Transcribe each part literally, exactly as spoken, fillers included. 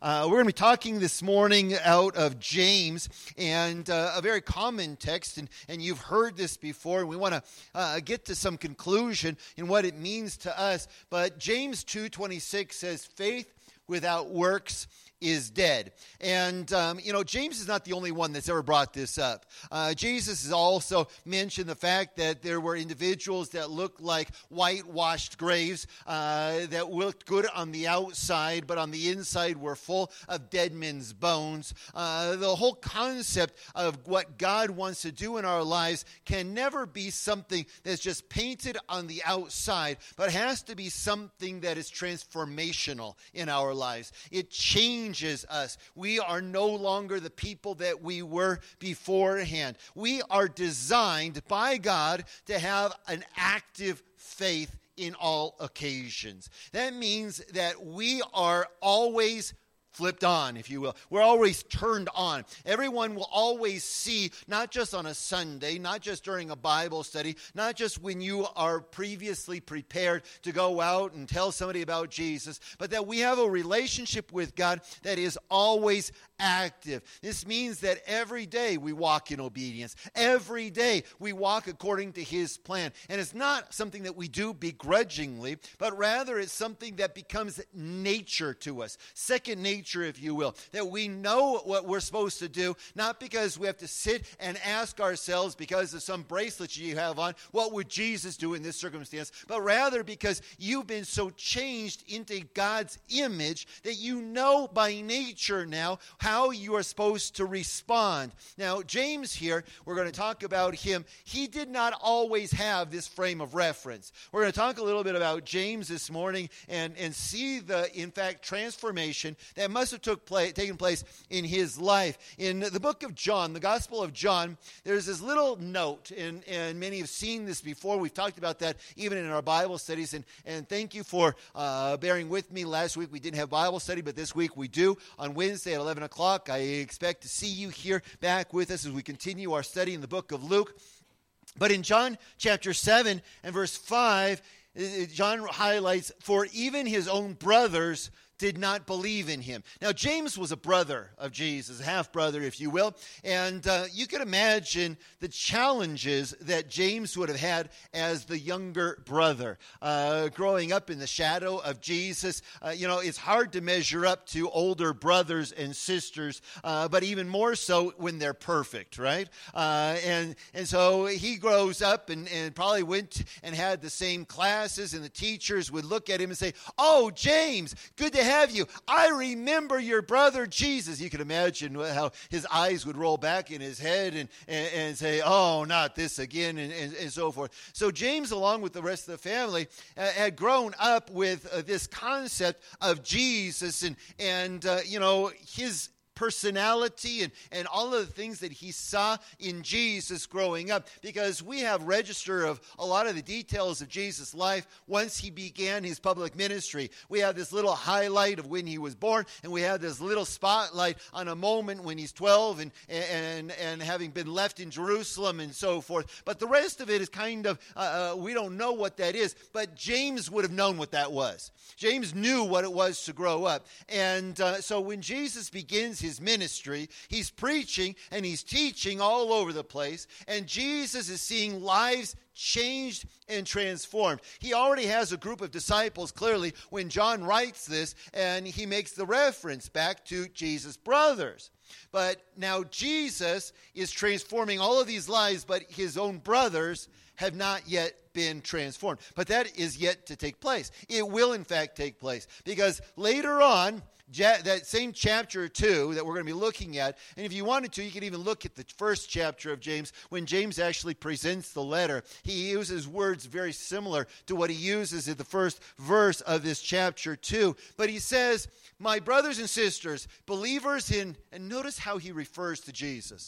Uh, we're going to be talking this morning out of James, and uh, a very common text, and, and you've heard this before, and we want to uh, get to some conclusion in what it means to us. But James two twenty-six says, faith without works is dead. And, um, you know, James is not the only one that's ever brought this up. Uh, Jesus has also mentioned the fact that there were individuals that looked like whitewashed graves, uh, that looked good on the outside, but on the inside were full of dead men's bones. Uh, the whole concept of what God wants to do in our lives can never be something that's just painted on the outside, but has to be something that is transformational in our lives. It changes us. We are no longer the people that we were beforehand. We are designed by God to have an active faith in all occasions. That means that we are always flipped on, if you will. We're always turned on. Everyone will always see, not just on a Sunday, not just during a Bible study, not just when you are previously prepared to go out and tell somebody about Jesus, but that we have a relationship with God that is always active. This means that every day we walk in obedience. Every day we walk according to His plan. And it's not something that we do begrudgingly, but rather it's something that becomes nature to us. Second nature, if you will, that we know what we're supposed to do, not because we have to sit and ask ourselves because of some bracelets you have on, what would Jesus do in this circumstance, but rather because you've been so changed into God's image that you know by nature now how you are supposed to respond. Now, James here, we're going to talk about him. He did not always have this frame of reference. We're going to talk a little bit about James this morning and, and see the, in fact, transformation that must have took place, taken place in his life. In the book of John, the Gospel of John, there's this little note, and, and many have seen this before. We've talked about that even in our Bible studies, and, and thank you for uh, bearing with me. Last week we didn't have Bible study, but this week we do on Wednesday at eleven o'clock. I expect to see you here back with us as we continue our study in the book of Luke. But in John chapter seven and verse five, John highlights, for even his own brothers did not believe in him. Now, James was a brother of Jesus, a half-brother, if you will, and uh, you could imagine the challenges that James would have had as the younger brother. Uh, growing up in the shadow of Jesus, uh, you know, it's hard to measure up to older brothers and sisters, uh, but even more so when they're perfect, right? Uh, and, and so he grows up and, and probably went and had the same classes, and the teachers would look at him and say, "Oh, James, good to have you. I remember your brother Jesus." You can imagine how his eyes would roll back in his head and, and, and say, "Oh, not this again," and, and, and so forth. So James, along with the rest of the family, uh, had grown up with uh, this concept of Jesus and, and uh, you know, his personality and, and all of the things that he saw in Jesus growing up, because we have register of a lot of the details of Jesus' life once he began his public ministry. We have this little highlight of when he was born, and we have this little spotlight on a moment when he's twelve and and and having been left in Jerusalem and so forth. But the rest of it is kind of, uh, uh, we don't know what that is, but James would have known what that was. James knew what it was to grow up. And uh, so when Jesus begins his ministry, he's preaching and he's teaching all over the place, and Jesus is seeing lives changed and transformed. He already has a group of disciples, clearly, when John writes this, and he makes the reference back to Jesus' brothers. But now Jesus is transforming all of these lives, but his own brothers have not yet been transformed. But that is yet to take place. It will, in fact, take place, because later on, that same chapter two that we're going to be looking at, and if you wanted to, you could even look at the first chapter of James, when James actually presents the letter. He uses words very similar to what he uses in the first verse of this chapter two. But he says, "My brothers and sisters, believers in," and notice how he refers to Jesus,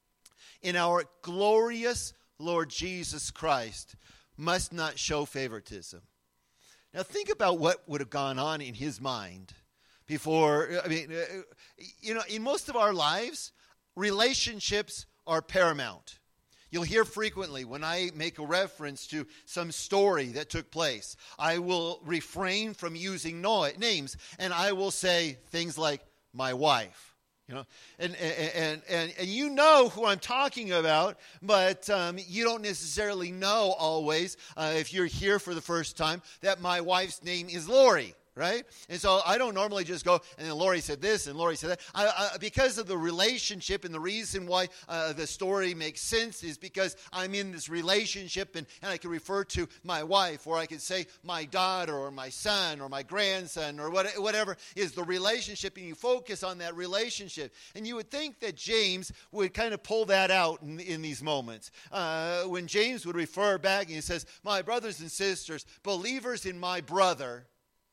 "in our glorious Lord Jesus Christ, must not show favoritism." Now think about what would have gone on in his mind before. I mean, you know, in most of our lives, relationships are paramount. You'll hear frequently when I make a reference to some story that took place, I will refrain from using no- names, and I will say things like, my wife. You know, and and, and and you know who I'm talking about, but um, you don't necessarily know always, uh, if you're here for the first time, that my wife's name is Lori. Right? And so I don't normally just go, and then Lori said this, and Lori said that. I, I, because of the relationship, and the reason why uh, the story makes sense is because I'm in this relationship, and, and I can refer to my wife, or I can say my daughter, or my son, or my grandson, or what, whatever is the relationship, and you focus on that relationship. And you would think that James would kind of pull that out in, in these moments. Uh, when James would refer back, and he says, my brothers and sisters, believers in my brother.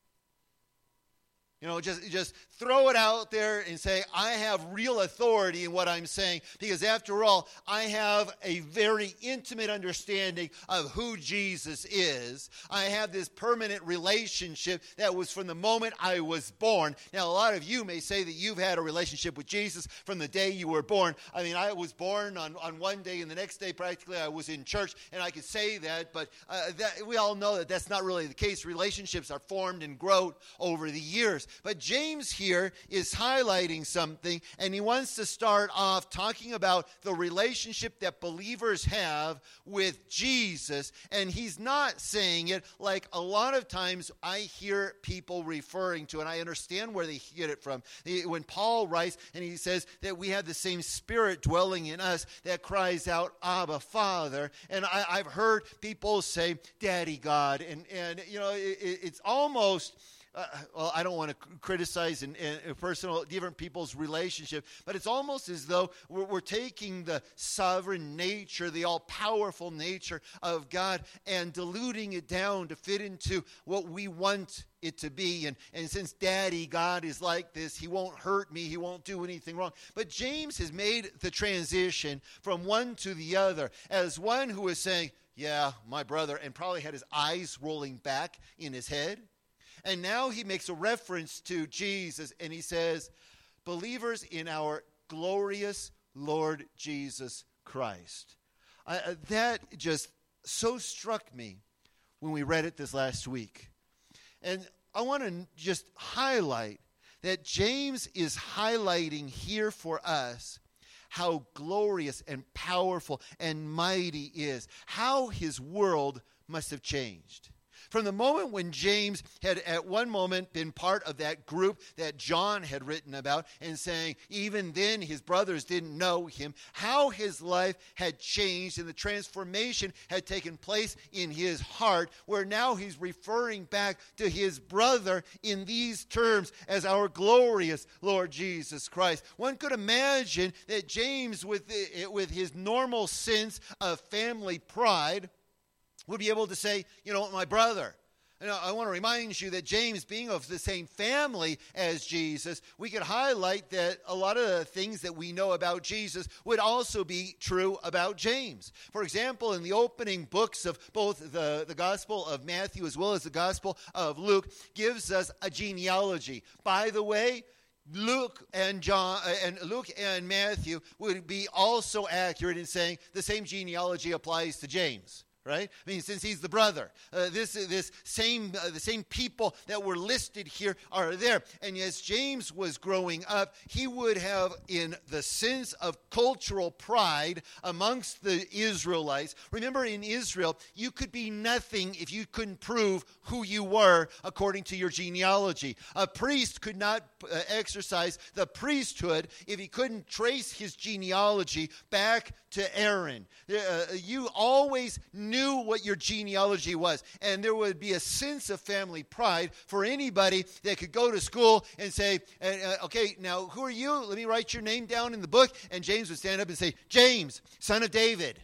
You know, just, just throw it out there and say, I have real authority in what I'm saying, because after all, I have a very intimate understanding of who Jesus is. I have this permanent relationship that was from the moment I was born. Now, a lot of you may say that you've had a relationship with Jesus from the day you were born. I mean, I was born on, on one day, and the next day practically I was in church, and I could say that, but uh, that, we all know that that's not really the case. Relationships are formed and grow over the years. But James here is highlighting something, and he wants to start off talking about the relationship that believers have with Jesus. And he's not saying it like a lot of times I hear people referring to, and I understand where they get it from. When Paul writes, and he says that we have the same Spirit dwelling in us that cries out, Abba, Father. And I, I've heard people say, Daddy God. And, and you know, it, it's almost... Uh, well, I don't want to criticize in, in personal different people's relationship, but it's almost as though we're, we're taking the sovereign nature, the all-powerful nature of God, and diluting it down to fit into what we want it to be. And, and since Daddy God is like this, he won't hurt me, he won't do anything wrong. But James has made the transition from one to the other as one who is saying, yeah, my brother, and probably had his eyes rolling back in his head. And now he makes a reference to Jesus, and he says, believers in our glorious Lord Jesus Christ. I, uh, that just so struck me when we read it this last week. And I want to just highlight that James is highlighting here for us how glorious and powerful and mighty is, how his world must have changed. From the moment when James had at one moment been part of that group that John had written about and saying even then his brothers didn't know him, how his life had changed and the transformation had taken place in his heart, where now he's referring back to his brother in these terms as our glorious Lord Jesus Christ. One could imagine that James, with, with his normal sense of family pride, would be able to say, you know, my brother. And I want to remind you that James, being of the same family as Jesus, we could highlight that a lot of the things that we know about Jesus would also be true about James. For example, in the opening books of both the, the Gospel of Matthew as well as the Gospel of Luke, gives us a genealogy. By the way, Luke and John and Luke and Matthew would be also accurate in saying the same genealogy applies to James. Right? I mean, since he's the brother, uh, this this same uh, the same people that were listed here are there. And as James was growing up, he would have, in the sense of cultural pride amongst the Israelites. Remember, in Israel, you could be nothing if you couldn't prove who you were according to your genealogy. A priest could not uh, exercise the priesthood if he couldn't trace his genealogy back to Aaron. Uh, you always knew knew what your genealogy was. And there would be a sense of family pride for anybody that could go to school and say, uh, okay, now who are you? Let me write your name down in the book. And James would stand up and say, James, son of David.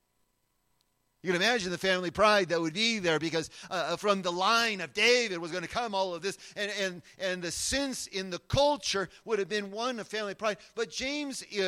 You can imagine the family pride that would be there, because uh, from the line of David was going to come all of this. And, and, and the sense in the culture would have been one of family pride. But James is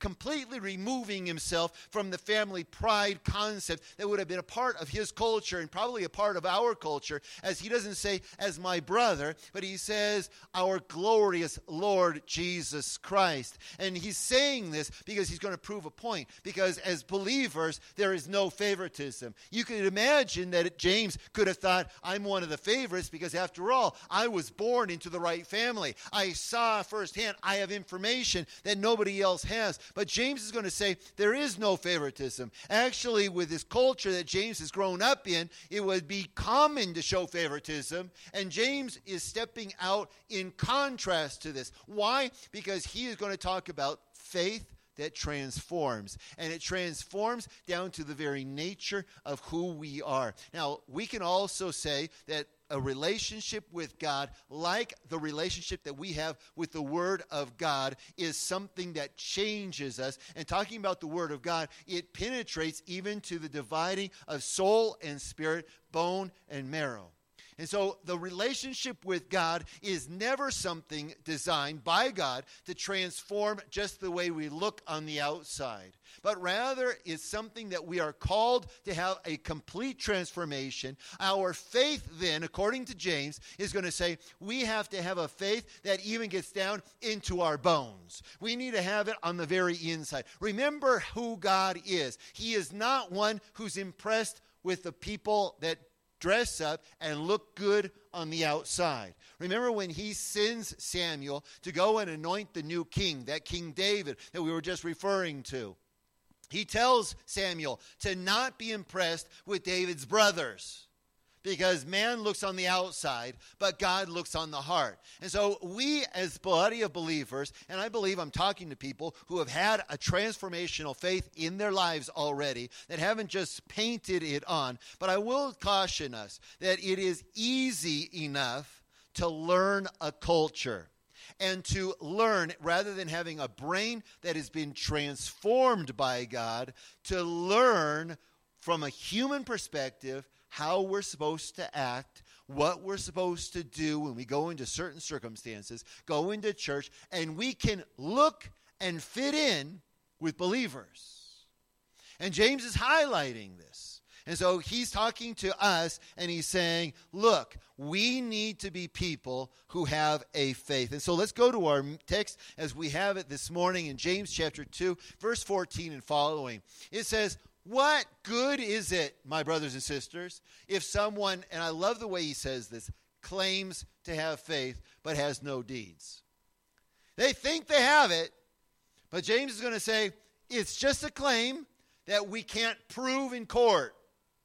completely removing himself from the family pride concept that would have been a part of his culture and probably a part of our culture, as he doesn't say, as my brother, but he says, our glorious Lord Jesus Christ. And he's saying this because he's going to prove a point, because as believers, there is no favoritism. You could imagine that James could have thought, I'm one of the favorites because after all, I was born into the right family. I saw firsthand, I have information that nobody else has. But James is going to say, there is no favoritism. Actually, with this culture that James has grown up in, it would be common to show favoritism. And James is stepping out in contrast to this. Why? Because he is going to talk about faith that transforms. And it transforms down to the very nature of who we are. Now, we can also say that a relationship with God, like the relationship that we have with the Word of God, is something that changes us. And talking about the Word of God, it penetrates even to the dividing of soul and spirit, bone and marrow. And so the relationship with God is never something designed by God to transform just the way we look on the outside, but rather is something that we are called to have a complete transformation. Our faith then, according to James, is going to say we have to have a faith that even gets down into our bones. We need to have it on the very inside. Remember who God is. He is not one who's impressed with the people that dress up and look good on the outside. Remember when he sends Samuel to go and anoint the new king, that King David that we were just referring to. He tells Samuel to not be impressed with David's brothers, because man looks on the outside, but God looks on the heart. And so we as body of believers, and I believe I'm talking to people who have had a transformational faith in their lives already, that haven't just painted it on, but I will caution us that it is easy enough to learn a culture. And to learn, rather than having a brain that has been transformed by God, to learn from a human perspective how we're supposed to act, what we're supposed to do when we go into certain circumstances, go into church, and we can look and fit in with believers. And James is highlighting this. And so he's talking to us, and he's saying, look, we need to be people who have a faith. And so let's go to our text as we have it this morning in James chapter two, verse fourteen and following. It says, what good is it, my brothers and sisters, if someone, and I love the way he says this, claims to have faith but has no deeds? They think they have it, but James is going to say it's just a claim that we can't prove in court.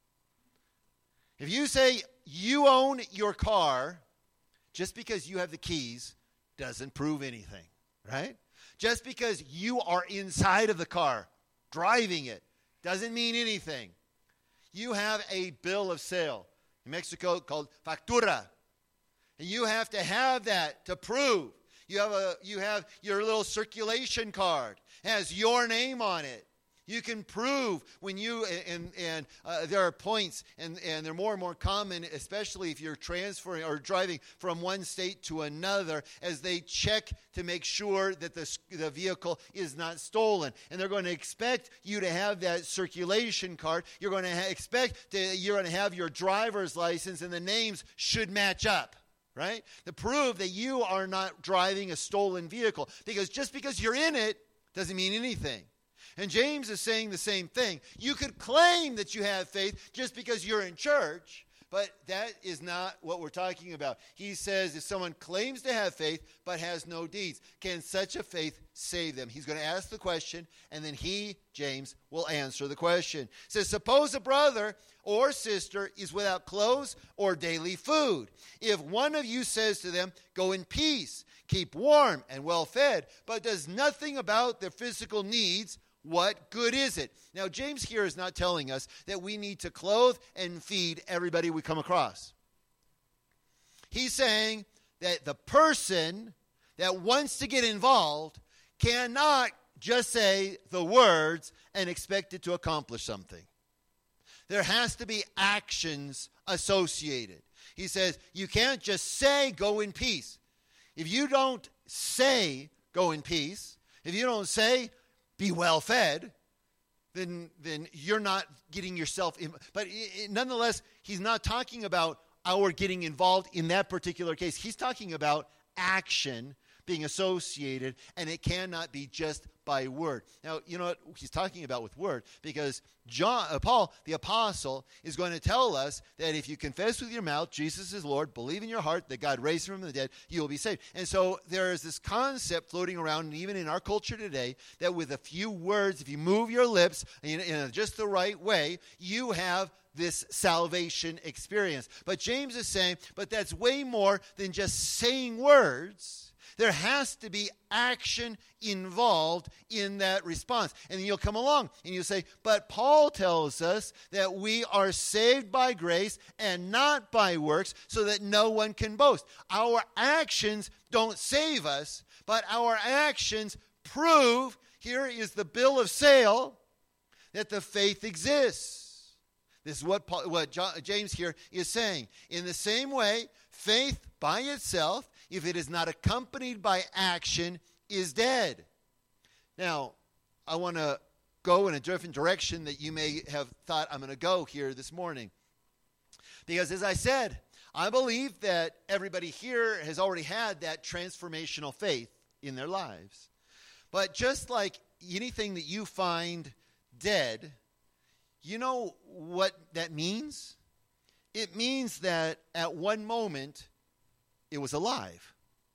If you say you own your car, just because you have the keys doesn't prove anything, right? Just because you are inside of the car, driving it, doesn't mean anything. You have a bill of sale in Mexico called factura. And you have to have that to prove. You have a you have your little circulation card. It has your name on it. You can prove when you, and, and uh, there are points, and, and they're more and more common, especially if you're transferring or driving from one state to another, as they check to make sure that the, the vehicle is not stolen. And they're going to expect you to have that circulation card. You're going to ha- expect to, you're going to have your driver's license, and the names should match up. Right? To prove that you are not driving a stolen vehicle. Because just because you're in it doesn't mean anything. And James is saying the same thing. You could claim that you have faith just because you're in church, but that is not what we're talking about. He says if someone claims to have faith but has no deeds, can such a faith save them? He's going to ask the question, and then he, James, will answer the question. He says, suppose a brother or sister is without clothes or daily food. If one of you says to them, go in peace, keep warm and well fed, but does nothing about their physical needs, what good is it? Now, James here is not telling us that we need to clothe and feed everybody we come across. He's saying that the person that wants to get involved cannot just say the words and expect it to accomplish something. There has to be actions associated. He says you can't just say go in peace. If you don't say go in peace, if you don't say be well fed, then then you're not getting yourself in. But it, it, nonetheless, he's not talking about our getting involved in that particular case. He's talking about action being associated, and it cannot be just by word. Now, you know what he's talking about with word, because John, uh, Paul, the apostle, is going to tell us that if you confess with your mouth Jesus is Lord, believe in your heart that God raised him from the dead, you will be saved. And so there is this concept floating around, even in our culture today, that with a few words, if you move your lips in, in just the right way, you have this salvation experience. But James is saying, but that's way more than just saying words. There has to be action involved in that response. And then you'll come along and you'll say, but Paul tells us that we are saved by grace and not by works, so that no one can boast. Our actions don't save us, but our actions prove, here is the bill of sale, that the faith exists. This is what, Paul, what John, James here is saying. In the same way, faith by itself, if it is not accompanied by action, is dead. Now, I want to go in a different direction that you may have thought I'm going to go here this morning. Because as I said, I believe that everybody here has already had that transformational faith in their lives. But just like anything that you find dead, you know what that means? It means that at one moment, it was alive.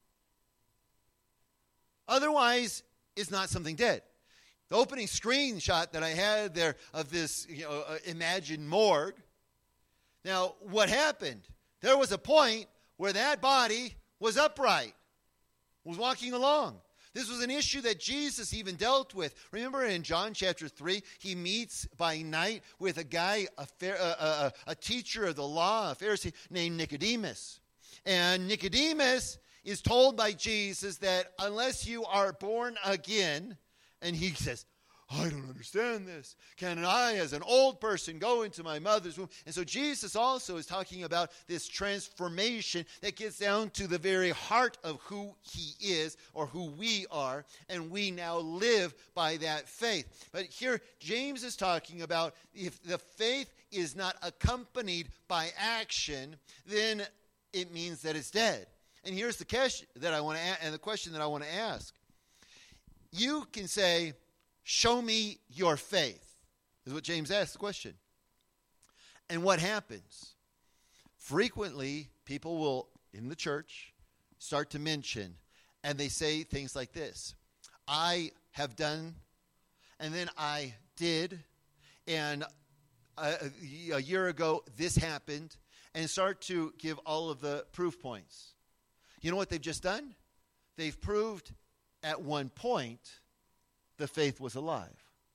Otherwise, it's not something dead. The opening screenshot that I had there of this, you know, uh, imagined morgue. Now, what happened? There was a point where that body was upright, was walking along. This was an issue that Jesus even dealt with. Remember in John chapter three, he meets by night with a guy, a, a, a, a teacher of the law, a Pharisee named Nicodemus. And Nicodemus is told by Jesus that unless you are born again, and he says, I don't understand this. Can I, as an old person, go into my mother's womb? And so Jesus also is talking about this transformation that gets down to the very heart of who he is, or who we are, and we now live by that faith. But here, James is talking about if the faith is not accompanied by action, then it means that it's dead. And here's the question that I want to a- and the question that I want to ask. You can say, show me your faith, is what James asked the question. And what happens? Frequently, people will, in the church, start to mention, and they say things like this: I have done, and then I did, and a, a year ago this happened, and start to give all of the proof points. You know what they've just done? They've proved at one point the faith was alive.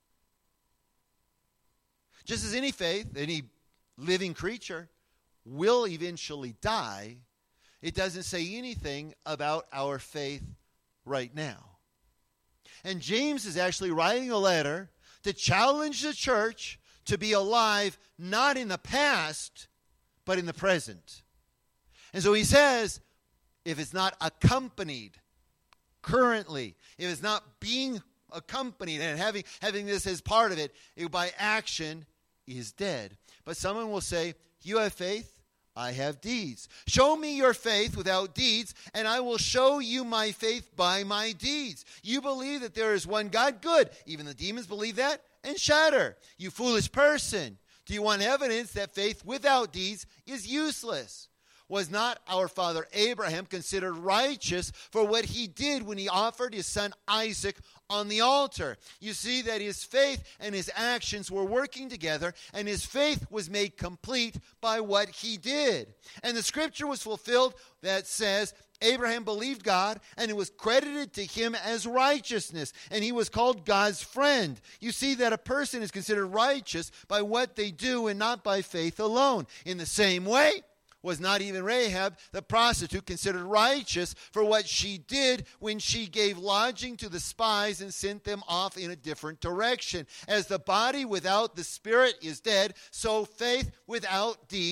Just as any faith, any living creature will eventually die, it doesn't say anything about our faith right now. And James is actually writing a letter to challenge the church to be alive not in the past, but in the present. And so he says, if it's not accompanied currently, if it's not being accompanied and having having this as part of it, it by action is dead. But someone will say, you have faith, I have deeds. Show me your faith without deeds, and I will show you my faith by my deeds. You believe that there is one God? Good. Even the demons believe that and shudder. You foolish person. Do you want evidence that faith without deeds is useless? Was not our father Abraham considered righteous for what he did when he offered his son Isaac on the altar? You see that his faith and his actions were working together, and his faith was made complete by what he did. And the scripture was fulfilled that says, Abraham believed God, and it was credited to him as righteousness, and he was called God's friend. You see that a person is considered righteous by what they do and not by faith alone. In the same way, was not even Rahab the prostitute considered righteous for what she did when she gave lodging to the spies and sent them off in a different direction? As the body without the spirit is dead, so faith without deeds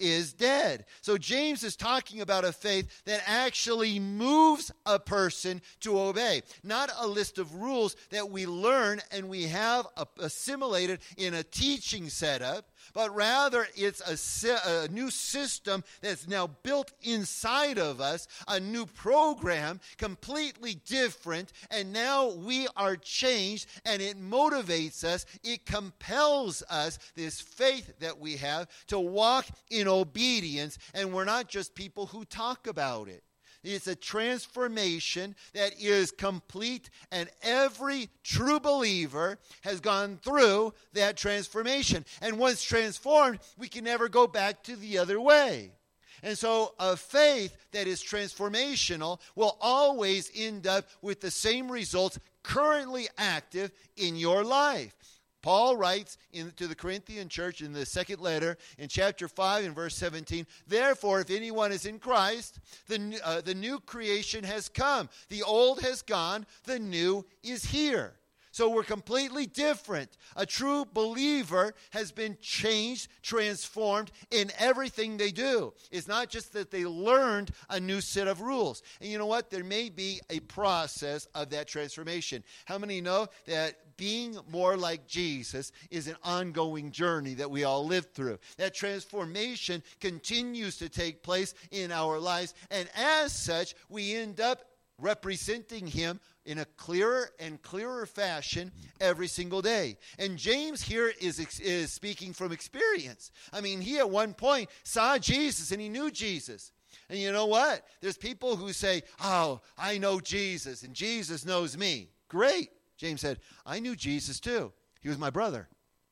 is dead. So James is talking about a faith that actually moves a person to obey. Not a list of rules that we learn and we have assimilated in a teaching setup, but rather it's a, a new system that's now built inside of us, a new program, completely different, and now we are changed, and it motivates us, it compels us, this faith that we have, to walk in obedience, and we're not just people who talk about it. It's a transformation that is complete, and every true believer has gone through that transformation. And once transformed, we can never go back to the other way. And so a faith that is transformational will always end up with the same results currently active in your life. Paul writes in, to the Corinthian church in the second letter in chapter five and verse seventeen, therefore, if anyone is in Christ, the, uh, the new creation has come. The old has gone, the new is here. So we're completely different. A true believer has been changed, transformed in everything they do. It's not just that they learned a new set of rules. And you know what? There may be a process of that transformation. How many know that being more like Jesus is an ongoing journey that we all live through? That transformation continues to take place in our lives. And as such, we end up representing him in a clearer and clearer fashion every single day. And James here is, is speaking from experience. I mean, he at one point saw Jesus and he knew Jesus. And you know what? There's people who say, oh, I know Jesus and Jesus knows me. Great. James said, I knew Jesus too. He was my brother.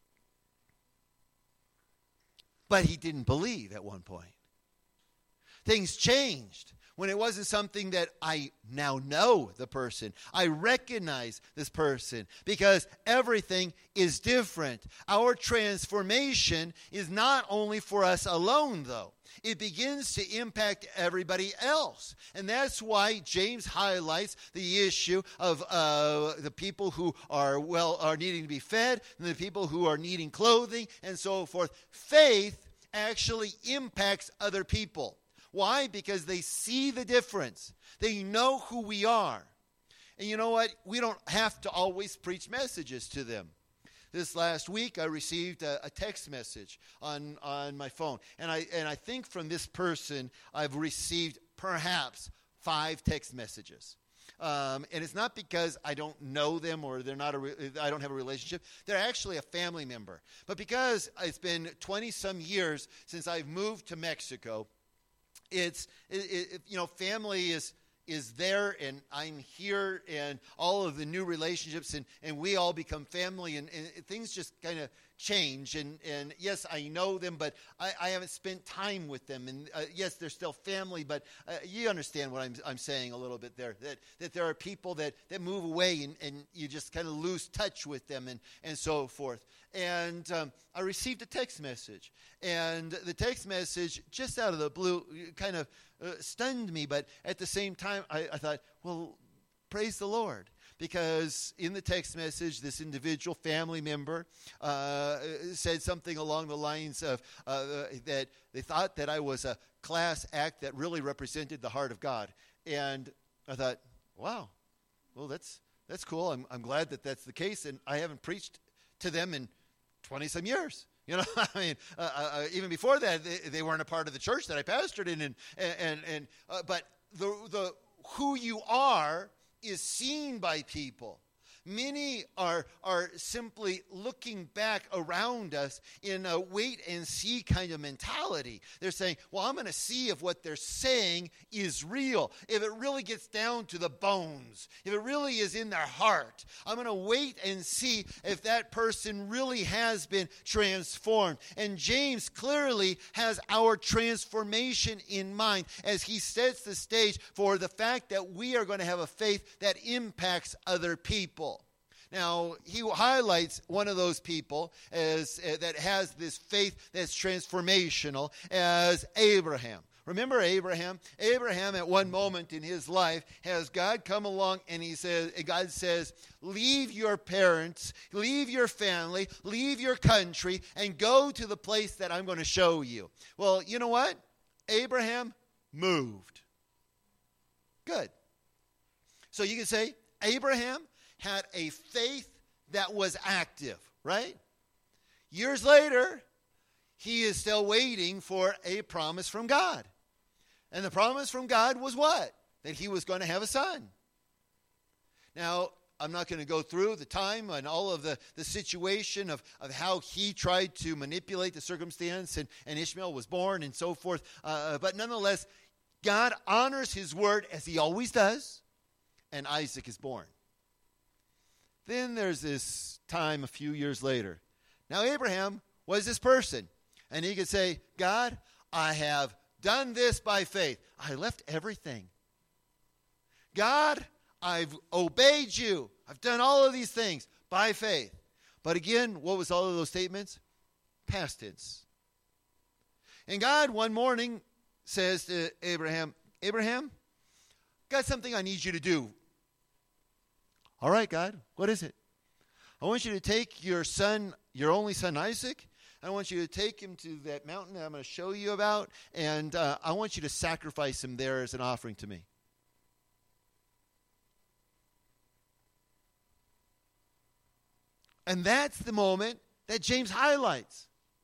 But he didn't believe at one point. Things changed when it wasn't something that I now know the person. I recognize this person because everything is different. Our transformation is not only for us alone, though. It begins to impact everybody else. And that's why James highlights the issue of uh, the people who are, well, are needing to be fed, and the people who are needing clothing, and so forth. Faith actually impacts other people. Why? Because they see the difference. They know who we are. And you know what? We don't have to always preach messages to them. This last week, I received a, a text message on, on my phone. And I, and I think from this person, I've received perhaps five text messages. Um, and it's not because I don't know them or they're not a re- I don't have a relationship. They're actually a family member. But because it's been twenty-some years since I've moved to Mexico, It's, it, it, you know, family is is there, and I'm here, and all of the new relationships, and, and we all become family, and, and things just kind of change. And, and yes, I know them, but I, I haven't spent time with them. And uh, yes, they're still family, but uh, you understand what I'm I'm saying a little bit there, that that there are people that, that move away, and, and you just kind of lose touch with them, and, and so forth. And um, I received a text message, and the text message, just out of the blue, kind of uh, stunned me. But at the same time, I, I thought, well, praise the Lord. Because in the text message, this individual family member uh, said something along the lines of uh, that they thought that I was a class act that really represented the heart of God. And I thought, wow, well, that's that's cool. I'm, I'm glad that that's the case. And I haven't preached to them in twenty-some years. You know, I mean, uh, uh, even before that, they, they weren't a part of the church that I pastored in. And, and, and uh, but the the who you are is seen by people. Many are are simply looking back around us in a wait and see kind of mentality. They're saying, well, I'm going to see if what they're saying is real. If it really gets down to the bones, if it really is in their heart, I'm going to wait and see if that person really has been transformed. And James clearly has our transformation in mind as he sets the stage for the fact that we are going to have a faith that impacts other people. Now, he highlights one of those people as uh, that has this faith that's transformational as Abraham. Remember Abraham? Abraham at one moment in his life has God come along and he says, God says, leave your parents, leave your family, leave your country, and go to the place that I'm going to show you. Well, you know what? Abraham moved. Good. So you can say Abraham had a faith that was active, right? Years later, he is still waiting for a promise from God. And the promise from God was what? That he was going to have a son. Now, I'm not going to go through the time and all of the, the situation of, of how he tried to manipulate the circumstance and, and Ishmael was born and so forth. Uh, but nonetheless, God honors his word as he always does, and Isaac is born. Then there's this time a few years later. Now, Abraham was this person, and he could say, God, I have done this by faith. I left everything. God, I've obeyed you. I've done all of these things by faith. But again, what was all of those statements? Past tense. And God one morning says to Abraham, Abraham, got something I need you to do. All right, God, what is it? I want you to take your son, your only son Isaac. I want you to take him to that mountain that I'm going to show you about, and uh, I want you to sacrifice him there as an offering to me. And that's the moment that James highlights.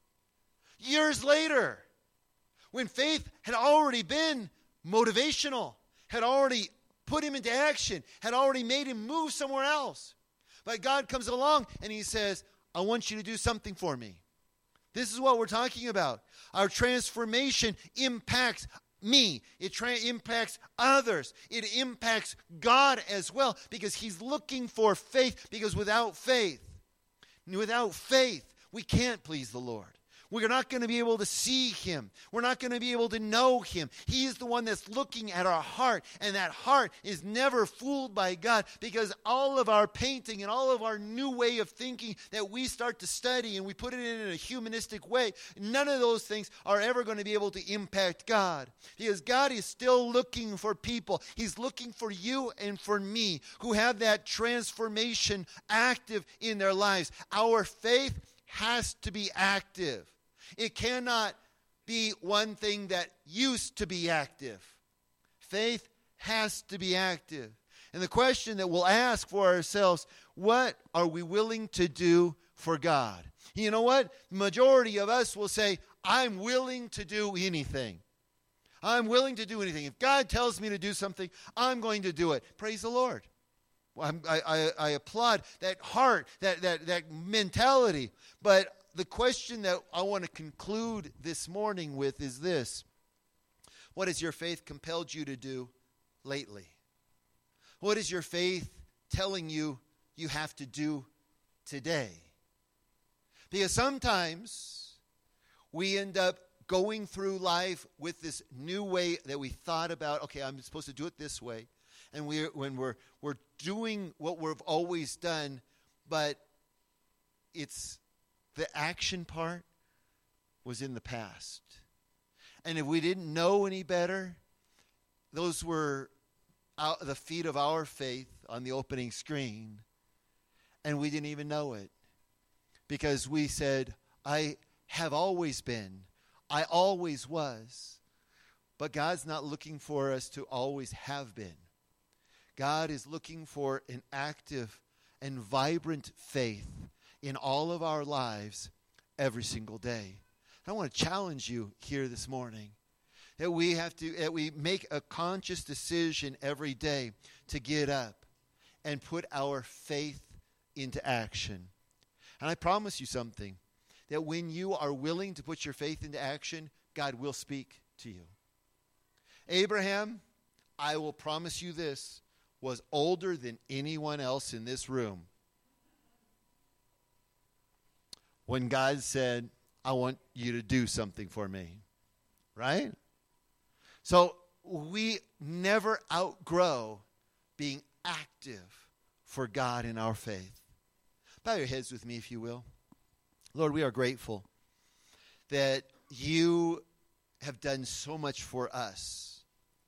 Years later, when faith had already been motivational, had already put him into action, had already made him move somewhere else. But God comes along and he says, I want you to do something for me. This is what we're talking about. Our transformation impacts me. It tra- impacts others. It impacts God as well, because he's looking for faith, because without faith, without faith, we can't please the Lord. We're not going to be able to see him. We're not going to be able to know him. He is the one that's looking at our heart, and that heart is never fooled by God, because all of our painting and all of our new way of thinking that we start to study and we put it in a humanistic way, none of those things are ever going to be able to impact God, because God is still looking for people. He's looking for you and for me who have that transformation active in their lives. Our faith has to be active. It cannot be one thing that used to be active. Faith has to be active. And the question that we'll ask for ourselves, what are we willing to do for God? You know what? The majority of us will say, I'm willing to do anything. I'm willing to do anything. If God tells me to do something, I'm going to do it. Praise the Lord. I, I, I applaud that heart, that, that, that mentality. But the question that I want to conclude this morning with is this. What has your faith compelled you to do lately? What is your faith telling you you have to do today? Because sometimes we end up going through life with this new way that we thought about, okay, I'm supposed to do it this way. And we when we're we're doing what we've always done, but it's the action part was in the past. And if we didn't know any better, those were out the feet of our faith on the opening screen. And we didn't even know it. Because we said, I have always been. I always was. But God's not looking for us to always have been. God is looking for an active and vibrant faith in all of our lives every single day. I want to challenge you here this morning that we have to, that we make a conscious decision every day to get up and put our faith into action. And I promise you something, that when you are willing to put your faith into action, God will speak to you. Abraham, I will promise you this, was older than anyone else in this room when God said, I want you to do something for me. Right? So we never outgrow being active for God in our faith. Bow your heads with me, if you will. Lord, we are grateful that you have done so much for us.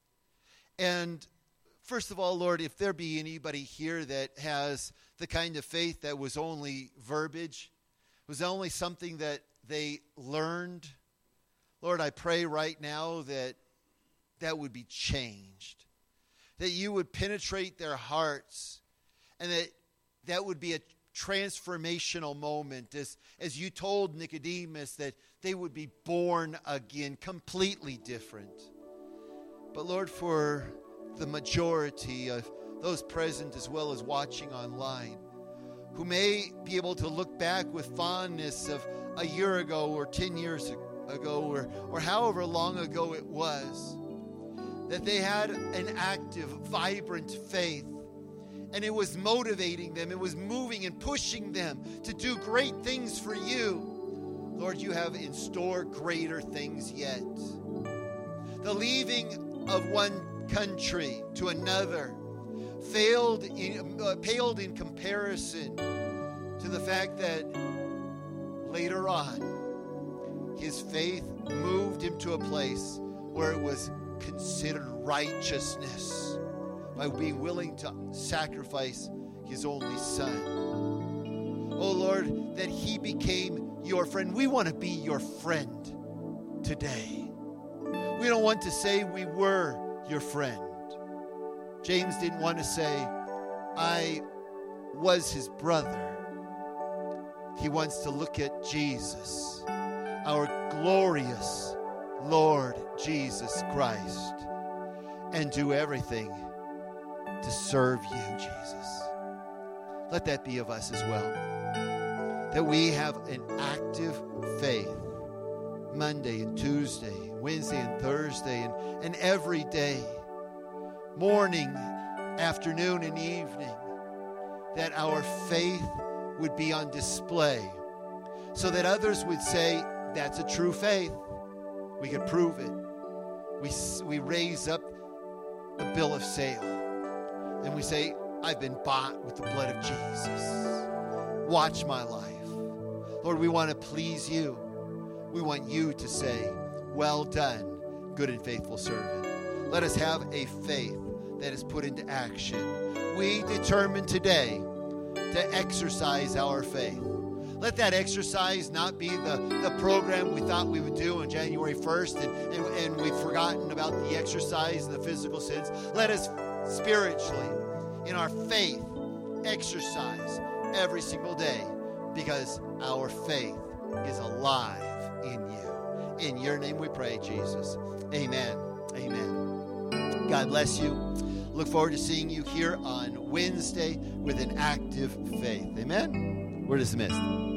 And first of all, Lord, if there be anybody here that has the kind of faith that was only verbiage, was only something that they learned, Lord, I pray right now that that would be changed, that you would penetrate their hearts, and that that would be a transformational moment, as, as you told Nicodemus, that they would be born again, completely different. But Lord, for the majority of those present as well as watching online, who may be able to look back with fondness of a year ago or ten years ago or, or however long ago it was, that they had an active, vibrant faith, and it was motivating them, it was moving and pushing them to do great things for you. Lord, you have in store greater things yet. The leaving of one country to another failed in, uh, paled in comparison to the fact that later on, his faith moved him to a place where it was considered righteousness by being willing to sacrifice his only son. Oh Lord, that he became your friend. We want to be your friend today. We don't want to say we were your friend. James didn't want to say, I was his brother. He wants to look at Jesus, our glorious Lord Jesus Christ, and do everything to serve you, Jesus. Let that be of us as well. That we have an active faith Monday and Tuesday, Wednesday and Thursday, and, and every day, morning, afternoon, and evening, that our faith would be on display so that others would say, that's a true faith. We could prove it. We, we raise up the bill of sale and we say, I've been bought with the blood of Jesus. Watch my life. Lord, we want to please you. We want you to say, well done, good and faithful servant. Let us have a faith that is put into action. We determine today to exercise our faith. Let that exercise not be the, the program we thought we would do on January first, and, and, and we've forgotten about the exercise in the physical sense. Let us spiritually, in our faith, exercise every single day, because our faith is alive in you. In your name we pray, Jesus. Amen. Amen. God bless you. Look forward to seeing you here on Wednesday with an active faith. Amen. We're dismissed.